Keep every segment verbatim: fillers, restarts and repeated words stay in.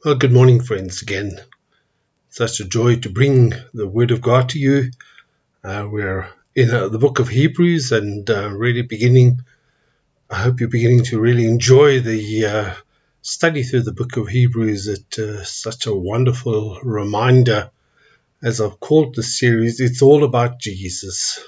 Well, good morning, friends, again. Such a joy to bring the Word of God to you. Uh, we're in uh, the book of Hebrews and uh, really beginning, I hope you're beginning to really enjoy the uh, study through the book of Hebrews. It's uh, such a wonderful reminder, as I've called this series, it's all about Jesus.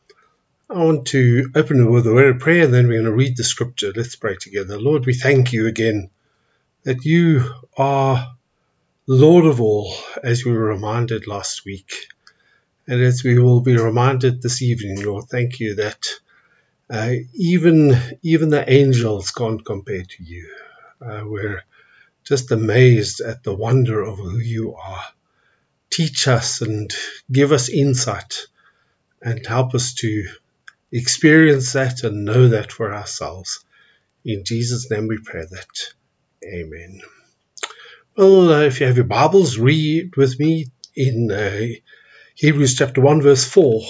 I want to open with a word of prayer and then we're going to read the scripture. Let's pray together. Lord, we thank you again that you are Lord of all, as we were reminded last week, and as we will be reminded this evening, Lord, thank you that uh, even even the angels can't compare to you. Uh, we're just amazed at the wonder of who you are. Teach us and give us insight and help us to experience that and know that for ourselves. In Jesus' name we pray that. Amen. Well, uh, if you have your Bibles, read with me in uh, Hebrews chapter one, verse four.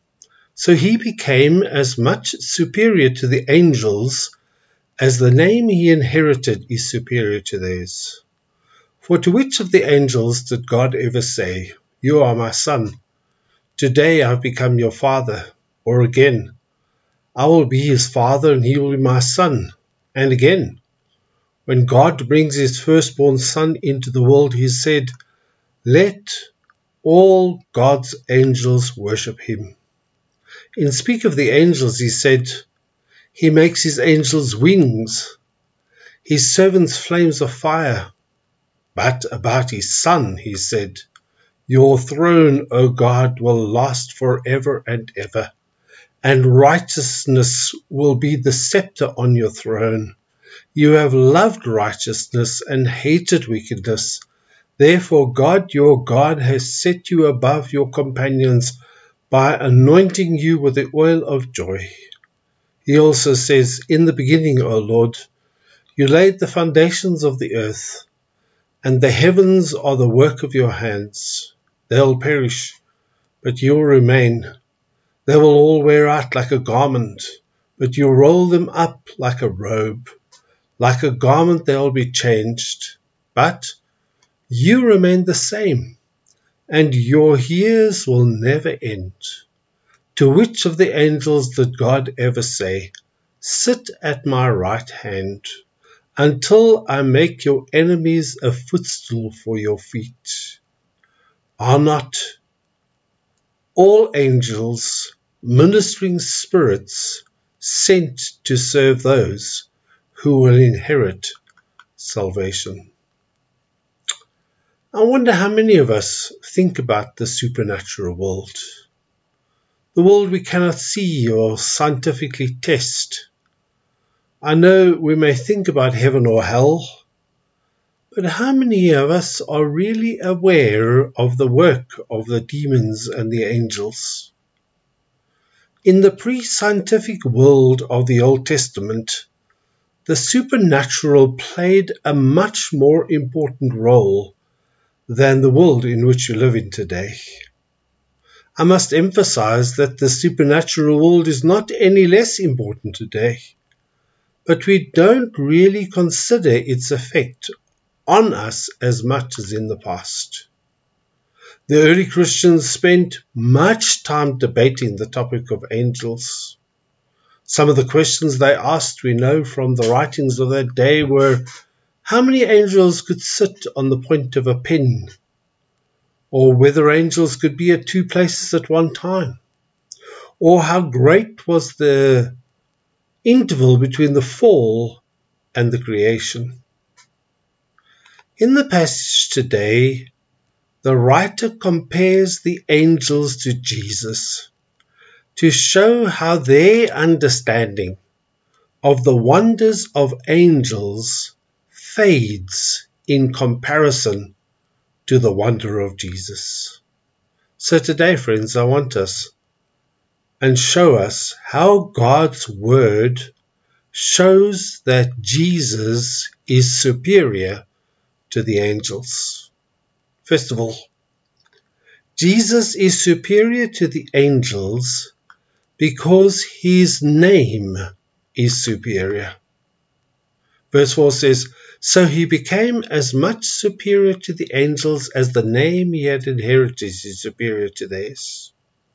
So he became as much superior to the angels as the name he inherited is superior to theirs. For to which of the angels did God ever say, "You are my son, today I have become your father"? Or again, "I will be his father and he will be my son"? And again, when God brings his firstborn son into the world, he said, "Let all God's angels worship him." In speak of the angels, he said, "He makes his angels wings, his servants flames of fire." But about his son, he said, "Your throne, O God, will last forever and ever, and righteousness will be the scepter on your throne. You have loved righteousness and hated wickedness. Therefore God, your God, has set you above your companions by anointing you with the oil of joy." He also says, "In the beginning, O Lord, you laid the foundations of the earth, and the heavens are the work of your hands. They'll perish, but you'll remain. They will all wear out like a garment, but you'll roll them up like a robe. Like a garment they'll be changed, but you remain the same, and your years will never end." To which of the angels did God ever say, "Sit at my right hand, until I make your enemies a footstool for your feet"? Are not all angels ministering spirits sent to serve those who will inherit salvation? I wonder how many of us think about the supernatural world, the world we cannot see or scientifically test. I know we may think about heaven or hell, but how many of us are really aware of the work of the demons and the angels? In the pre-scientific world of the Old Testament, the supernatural played a much more important role than the world in which we live in today. I must emphasize that the supernatural world is not any less important today, but we don't really consider its effect on us as much as in the past. The early Christians spent much time debating the topic of angels. Some of the questions they asked, we know from the writings of that day, were how many angels could sit on the point of a pen, or whether angels could be at two places at one time, or how great was the interval between the fall and the creation. In the passage today, the writer compares the angels to Jesus to show how their understanding of the wonders of angels fades in comparison to the wonder of Jesus. So today, friends, I want us and show us how God's word shows that Jesus is superior to the angels. First of all, Jesus is superior to the angels because his name is superior. Verse four says, "So he became as much superior to the angels as the name he had inherited is superior to theirs."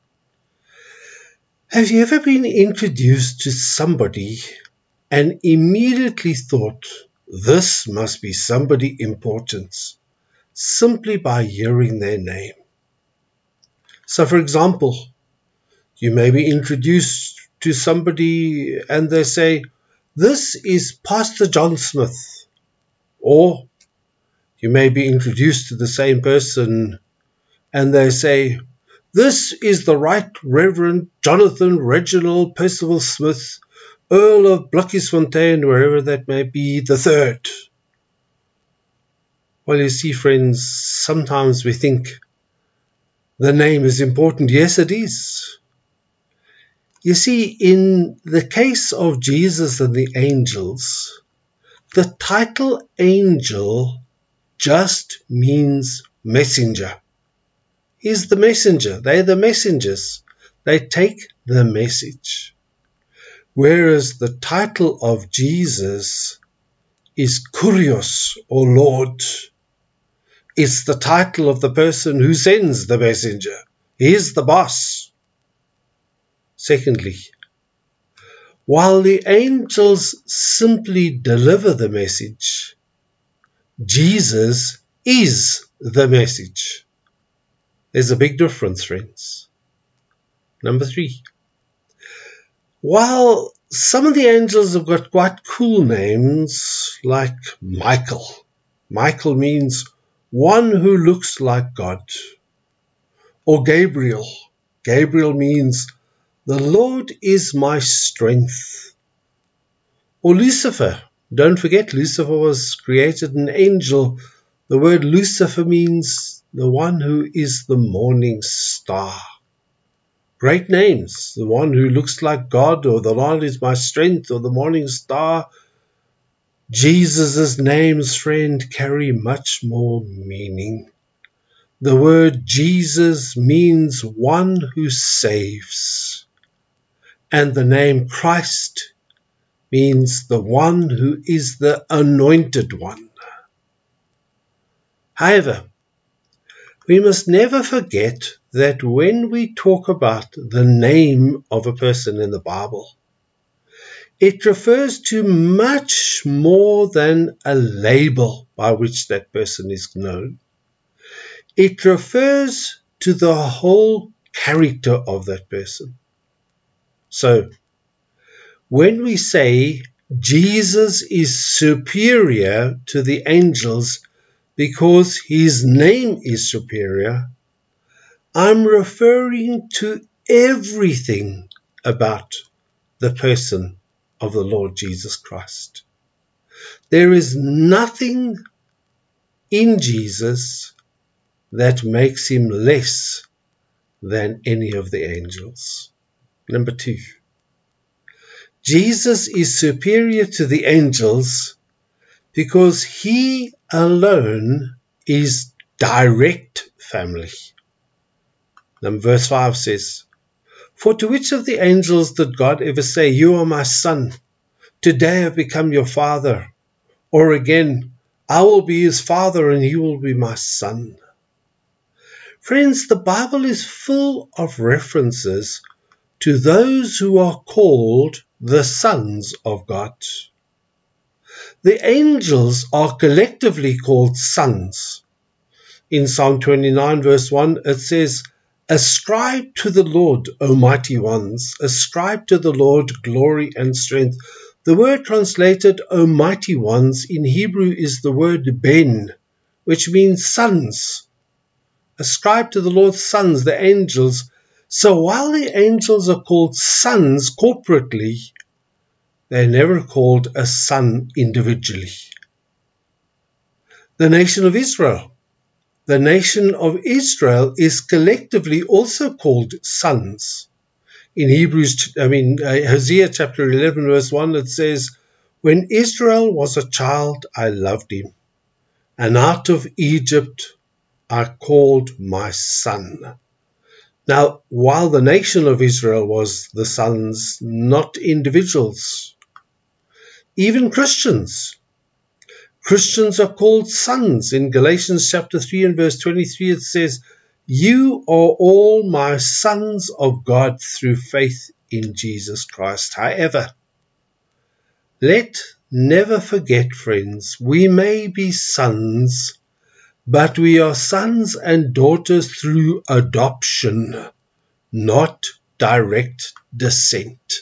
Have you ever been introduced to somebody and immediately thought, this must be somebody important, simply by hearing their name? So, for example, you may be introduced to somebody and they say, this is Pastor John Smith. Or you may be introduced to the same person and they say, this is the Right Reverend Jonathan Reginald Percival Smith, Earl of Blockisfontein, wherever that may be, the third. Well, you see, friends, sometimes we think the name is important. Yes, it is. You see, in the case of Jesus and the angels, the title angel just means messenger. He's the messenger. They're the messengers. They take the message. Whereas the title of Jesus is Kurios, or Lord. It's the title of the person who sends the messenger. He is the boss. Secondly, while the angels simply deliver the message, Jesus is the message. There's a big difference, friends. Number three, while some of the angels have got quite cool names, like Michael. Michael means one who looks like God. Or Gabriel. Gabriel means the Lord is my strength. Or Lucifer. Don't forget, Lucifer was created an angel. The word Lucifer means the one who is the morning star. Great names. The one who looks like God, or the Lord is my strength, or the morning star. Jesus' names, friend, carry much more meaning. The word Jesus means one who saves. And the name Christ means the one who is the anointed one. However, we must never forget that when we talk about the name of a person in the Bible, it refers to much more than a label by which that person is known. It refers to the whole character of that person. So, when we say Jesus is superior to the angels because his name is superior, I'm referring to everything about the person of the Lord Jesus Christ. There is nothing in Jesus that makes him less than any of the angels. Number two, Jesus is superior to the angels because he alone is direct family. Then verse five says, "For to which of the angels did God ever say, 'You are my son, today I have become your father'? Or again, 'I will be his father and he will be my son'?" Friends, the Bible is full of references to those who are called the sons of God. The angels are collectively called sons. In Psalm twenty-nine verse one, it says, "Ascribe to the Lord, O mighty ones, ascribe to the Lord glory and strength." The word translated "O mighty ones" in Hebrew is the word ben, which means sons. Ascribe to the Lord sons, the angels. So while the angels are called sons corporately, they're never called a son individually. The nation of Israel. The nation of Israel is collectively also called sons. In Hebrews, I mean, uh, Hosea chapter eleven verse one, it says, "When Israel was a child, I loved him, and out of Egypt I called my son." Now, while the nation of Israel was the sons, not individuals, even Christians Christians are called sons. In Galatians chapter three and verse twenty-three it says, "You are all my sons of God through faith in Jesus Christ." However, let never forget, friends, we may be sons, but we are sons and daughters through adoption, not direct descent.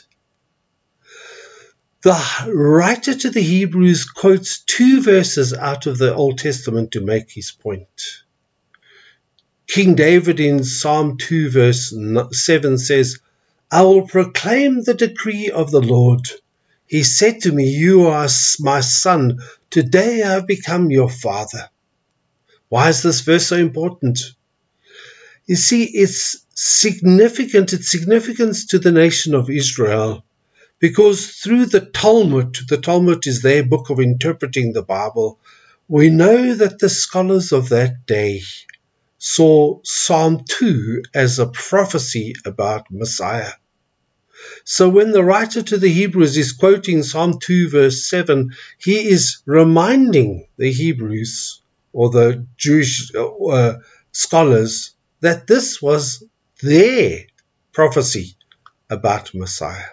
The writer to the Hebrews quotes two verses out of the Old Testament to make his point. King David in Psalm two verse seven says, "I will proclaim the decree of the Lord. He said to me, 'You are my son. Today I have become your father.'" Why is this verse so important? You see, it's significant, its significance to the nation of Israel, because through the Talmud, the Talmud is their book of interpreting the Bible, we know that the scholars of that day saw Psalm two as a prophecy about Messiah. So when the writer to the Hebrews is quoting Psalm two verse seven, he is reminding the Hebrews or the Jewish uh, scholars that this was their prophecy about Messiah.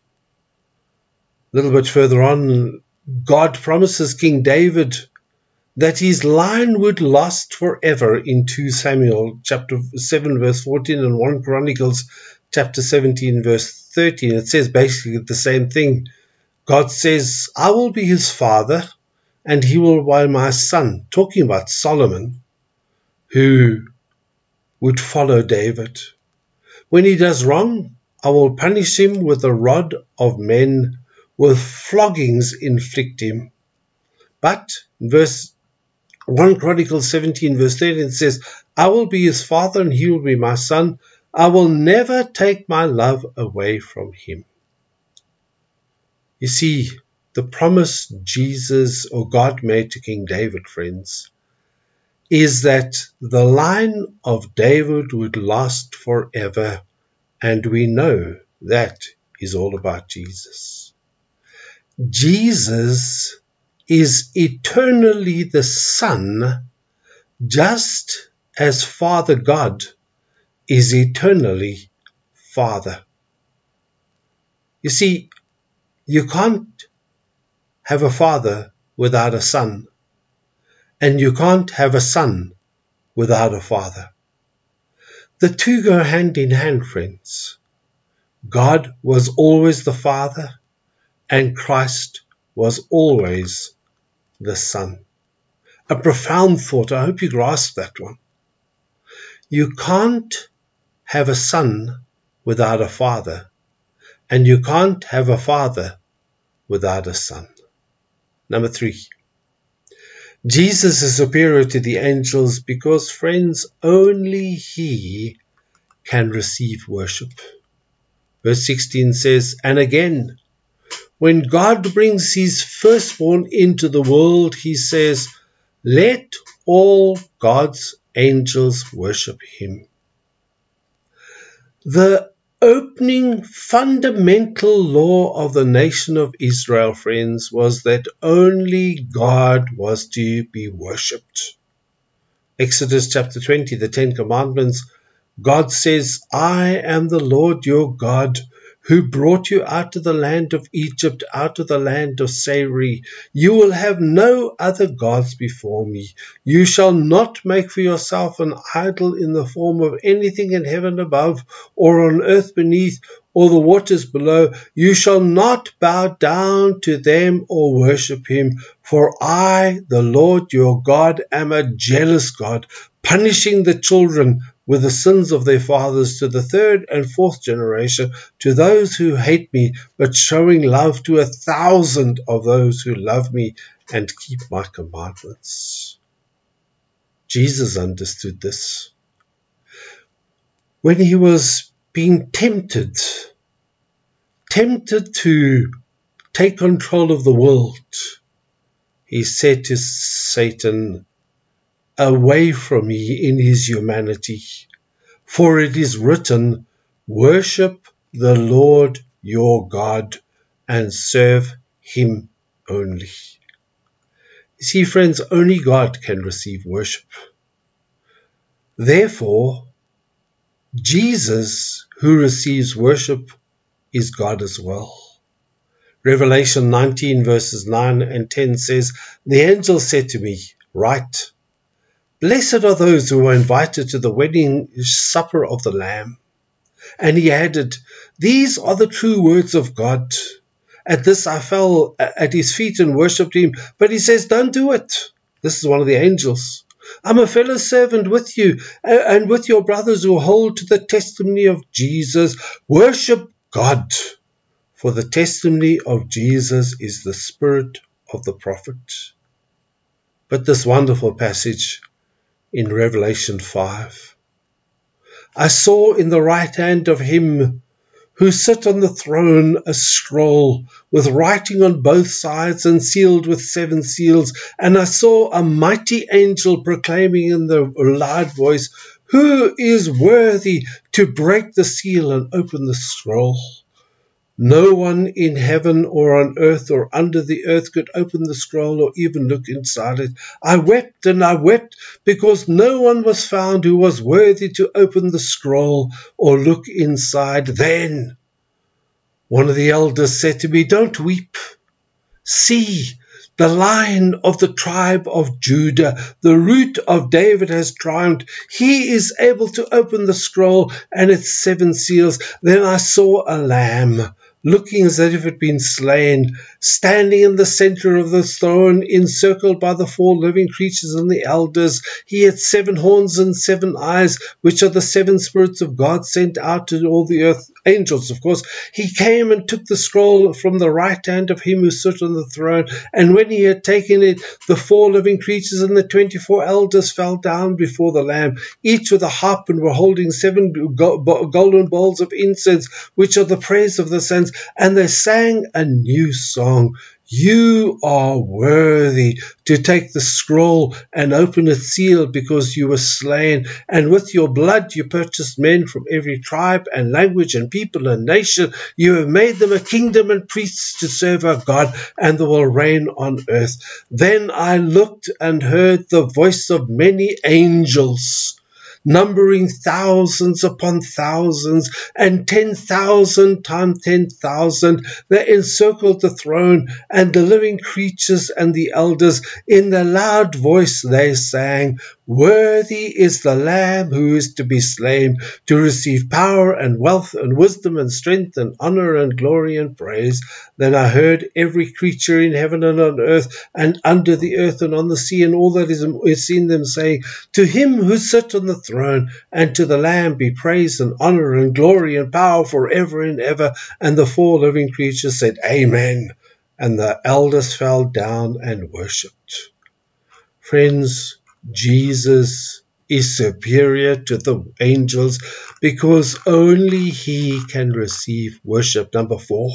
A little bit further on, God promises King David that his line would last forever in two Samuel chapter seven verse fourteen and First Chronicles chapter seventeen verse thirteen. It says basically the same thing. God says, "I will be his father and he will be my son," talking about Solomon, who would follow David. "When he does wrong, I will punish him with the rod of men, with floggings inflict him." But in verse First Chronicles seventeen verse thirteen it says, "I will be his father and he will be my son. I will never take my love away from him." You see, the promise Jesus or God made to King David, friends, is that the line of David would last forever, and we know that is all about Jesus. Jesus is eternally the Son, just as Father God is eternally Father. You see, you can't have a father without a son, and you can't have a son without a father. The two go hand in hand, friends. God was always the Father, and Christ was always the Son. A profound thought. I hope you grasp that one. You can't have a son without a father, and you can't have a father without a son. Number three, Jesus is superior to the angels because, friends, only he can receive worship. Verse sixteen says, "And again, when God brings his firstborn into the world, he says, 'Let all God's angels worship him.'" The opening fundamental law of the nation of Israel, friends, was that only God was to be worshipped. Exodus chapter twenty, the Ten Commandments, God says, "I am the Lord your God, who brought you out of the land of Egypt, out of the land of slavery. You will have no other gods before me. You shall not make for yourself an idol in the form of anything in heaven above, or on earth beneath, or the waters below. You shall not bow down to them or worship him. For I, the Lord your God, am a jealous God, punishing the children with the sins of their fathers to the third and fourth generation, to those who hate me, but showing love to a thousand of those who love me and keep my commandments." Jesus understood this. When he was being tempted, tempted to take control of the world, he said to Satan, "Away from me," in his humanity, "for it is written, worship the Lord your God and serve him only." You see, friends, only God can receive worship. Therefore, Jesus, who receives worship, is God as well. Revelation nineteen verses nine and ten says, "The angel said to me, write, blessed are those who are invited to the wedding supper of the Lamb." And he added, "These are the true words of God." At this I fell at his feet and worshipped him. But he says, don't do it. This is one of the angels. "I'm a fellow servant with you and with your brothers who hold to the testimony of Jesus. Worship God. For the testimony of Jesus is the spirit of the prophet." But this wonderful passage in Revelation five. "I saw in the right hand of him who sat on the throne a scroll with writing on both sides and sealed with seven seals. And I saw a mighty angel proclaiming in the loud voice, 'Who is worthy to break the seal and open the scroll?' No one in heaven or on earth or under the earth could open the scroll or even look inside it. I wept and I wept because no one was found who was worthy to open the scroll or look inside. Then one of the elders said to me, 'Don't weep. See, the Lion of the tribe of Judah, the Root of David, has triumphed. He is able to open the scroll and its seven seals.' Then I saw a lamb, looking as if it had been slain, standing in the center of the throne, encircled by the four living creatures and the elders. He had seven horns and seven eyes, which are the seven spirits of God sent out to all the earth, angels, of course. He came and took the scroll from the right hand of him who sat on the throne, and when he had taken it, the four living creatures and the twenty-four elders fell down before the Lamb, each with a harp, and were holding seven golden bowls of incense, which are the praise of the saints. And they sang a new song. 'You are worthy to take the scroll and open its seal, because you were slain, and with your blood you purchased men from every tribe and language and people and nation. You have made them a kingdom and priests to serve our God, and they will reign on earth.' Then I looked and heard the voice of many angels, numbering thousands upon thousands, and ten thousand times ten thousand. They encircled the throne and the living creatures and the elders. In a loud voice they sang, 'Worthy is the Lamb who is to be slain, to receive power and wealth and wisdom and strength and honor and glory and praise.' Then I heard every creature in heaven and on earth and under the earth and on the sea and all that is in them saying, 'To him who sits on the throne and to the Lamb be praise and honor and glory and power forever and ever.' And the four living creatures said, 'Amen.' And the elders fell down and worshipped." Friends, Jesus is superior to the angels because only he can receive worship. Number four,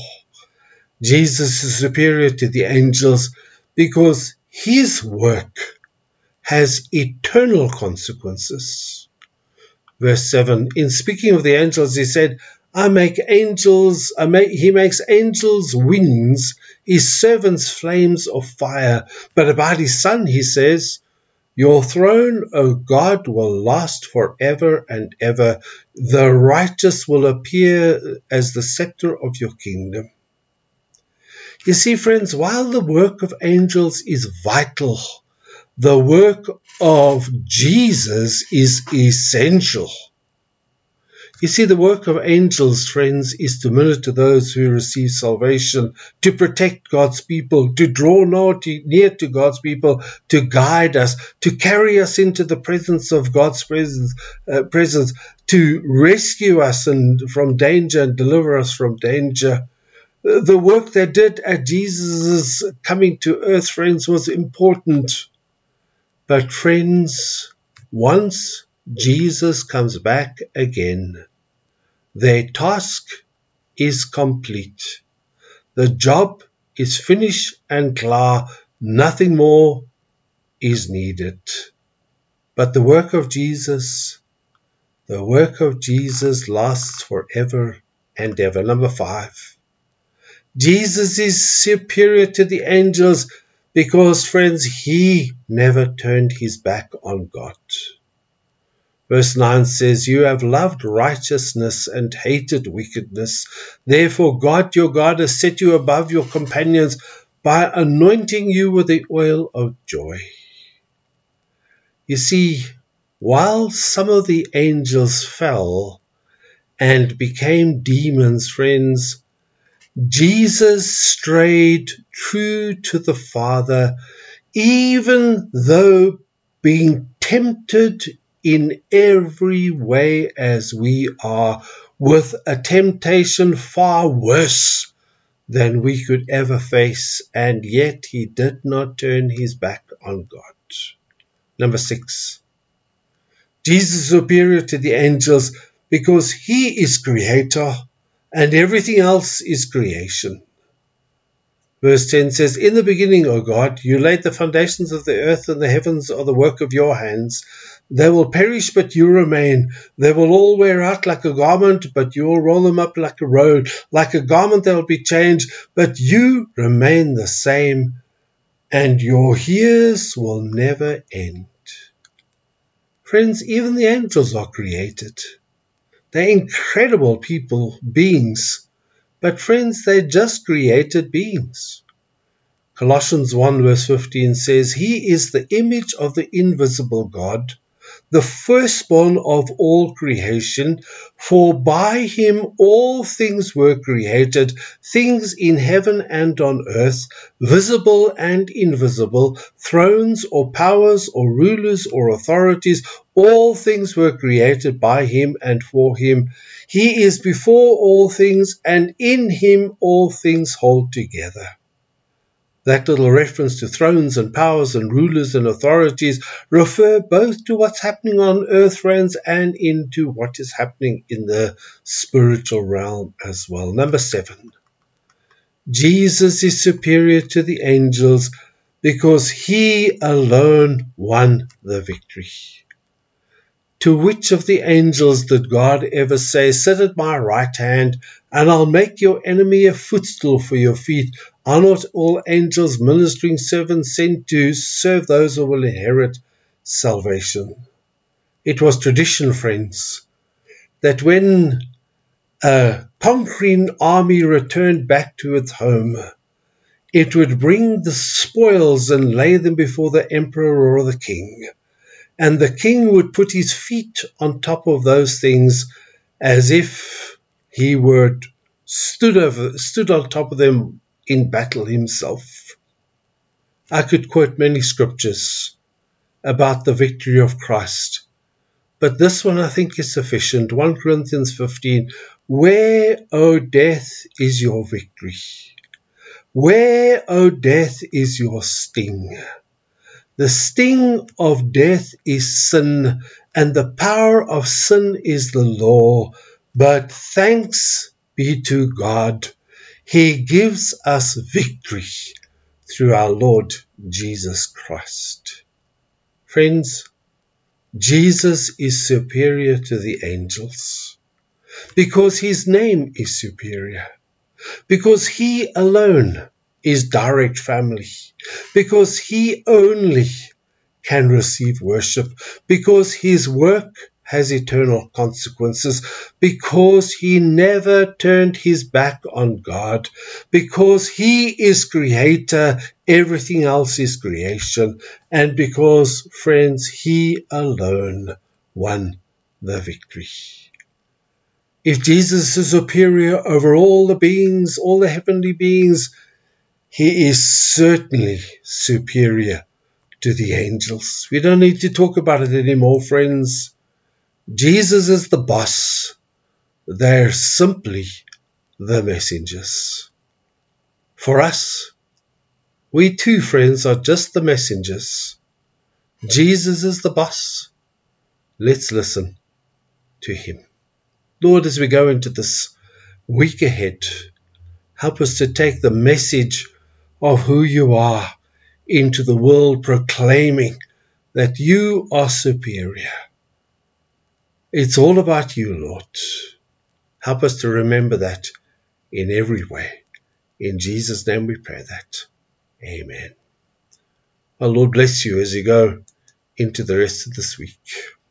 Jesus is superior to the angels because his work has eternal consequences. Verse seven, in speaking of the angels, he said, I make angels, I make, he makes angels winds, his servants flames of fire. But about his Son, he says, your throne, O God, will last forever and ever. The righteous will appear as the scepter of your kingdom. You see, friends, while the work of angels is vital, the work of Jesus is essential. You see, the work of angels, friends, is to minister to those who receive salvation, to protect God's people, to draw near to God's people, to guide us, to carry us into the presence of God's presence, uh, presence, to rescue us and from danger and deliver us from danger. The work they did at Jesus' coming to earth, friends, was important. But friends, once Jesus comes back again, their task is complete. The job is finished and clear. Nothing more is needed. But the work of Jesus, the work of Jesus lasts forever and ever. Number five, Jesus is superior to the angels because, friends, he never turned his back on God. Verse nine says, you have loved righteousness and hated wickedness. Therefore God your God has set you above your companions by anointing you with the oil of joy. You see, while some of the angels fell and became demons, friends, Jesus strayed true to the Father, even though being tempted in every way as we are, with a temptation far worse than we could ever face, and yet he did not turn his back on God. Number six, Jesus is superior to the angels because he is creator and everything else is creation. Verse ten says, in the beginning, O God, you laid the foundations of the earth, and the heavens are the work of your hands. They will perish, but you remain. They will all wear out like a garment, but you will roll them up like a robe. Like a garment they will be changed, but you remain the same, and your years will never end. Friends, even the angels are created. They're incredible people, beings. But friends, they're just created beings. Colossians one verse fifteen says, he is the image of the invisible God, the firstborn of all creation, for by him all things were created, things in heaven and on earth, visible and invisible, thrones or powers or rulers or authorities, all things were created by him and for him. He is before all things, and in him all things hold together. That little reference to thrones and powers and rulers and authorities refer both to what's happening on earth, friends, and into what is happening in the spiritual realm as well. Number seven, Jesus is superior to the angels because he alone won the victory. To which of the angels did God ever say, sit at my right hand, and I'll make your enemy a footstool for your feet? Are not all angels ministering servants sent to serve those who will inherit salvation? It was tradition, friends, that when a conquering army returned back to its home, it would bring the spoils and lay them before the emperor or the king. And the king would put his feet on top of those things as if he were stood over, stood on top of them in battle himself. I could quote many scriptures about the victory of Christ, but this one I think is sufficient. First Corinthians fifteen, where, O death, is your victory? Where, O death, is your sting? The sting of death is sin, and the power of sin is the law. But thanks be to God, he gives us victory through our Lord Jesus Christ. Friends, Jesus is superior to the angels because his name is superior, because he alone is direct family, because he only can receive worship, because his work has eternal consequences, because he never turned his back on God, because he is creator, everything else is creation, and because, friends, he alone won the victory. If Jesus is superior over all the beings, all the heavenly beings, he is certainly superior to the angels. We don't need to talk about it anymore, friends. Jesus is the boss. They're simply the messengers. For us, we too, friends, are just the messengers. Jesus is the boss. Let's listen to him. Lord, as we go into this week ahead, help us to take the message of who you are into the world, proclaiming that you are superior. It's all about you, Lord. Help us to remember that in every way. In Jesus' name we pray that. Amen. Our Lord bless you as you go into the rest of this week.